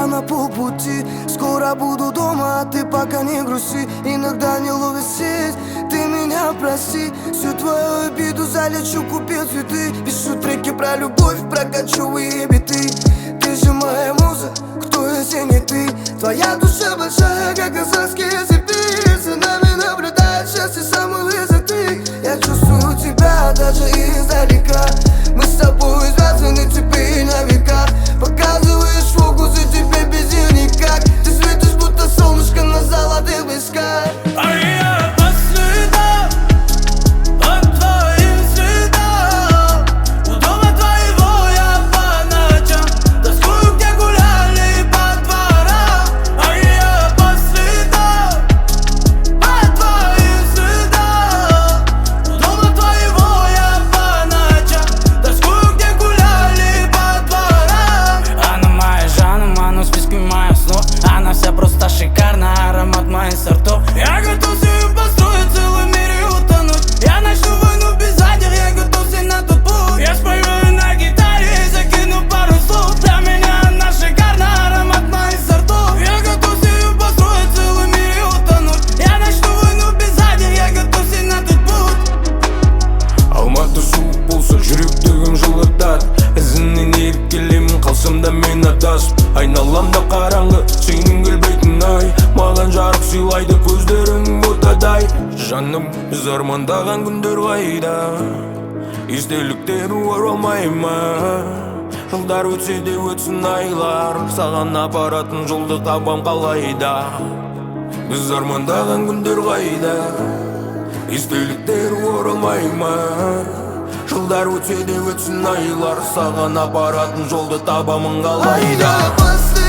я на полпути. Скоро буду дома, а ты пока не грусти. Иногда не ловишь сеть, ты меня прости. Всю твою обиду залечу, купил цветы. Пишу треки про любовь, прокачиваю биты. Ты же моя муза, кто если не ты? Твоя душа большая, как казахские цепи. За нами наблюдает счастье самой высоты. Я чувствую тебя даже издалека. Мы с тобой связаны теперь на века. Показываешь фокусы, теперь без них никак. Ты светишь, будто солнышко на золотых песках. А я по следам, по твоим следам. У дома твоего я по ночам тоскую, где гуляли по дворам. А я по следам, по твоим следам. У дома твоего я по ночам тоскую, где гуляли по дворам. Она моя Жанна, но в списке моих снов. Она вся просто шикарна, аромат моих сортов. Я готов с ней построить целый мир и утонуть. Я начну войну без задних, я готов сесть на тот путь. Я спою на гитаре и закину пару слов. Для меня она шикарна, аромат моих сортов. Я готов с ней построить целый мир и утонуть. Я начну войну без задних, я готов сесть на тот путь. Алматы суық болса жүректегім жылытады. Ізінен еріп келемін, қалсам да мен адасып. Айналамда қараңғы, сенің келбейтін ай. Маған жарық сыйлайды көздерің ботадай. Жаным, біз армандаған күндер қайда? Естеліктер оралмай ма? Жылдар өтсе де өтсін айлар, саған апаратын жолды табам қалайда? Біз армандаған күндер қайда? Естеліктер оралмай ма? Жылдар өтсе де өтсін айлар, саған апаратын жолды табамын қалайда?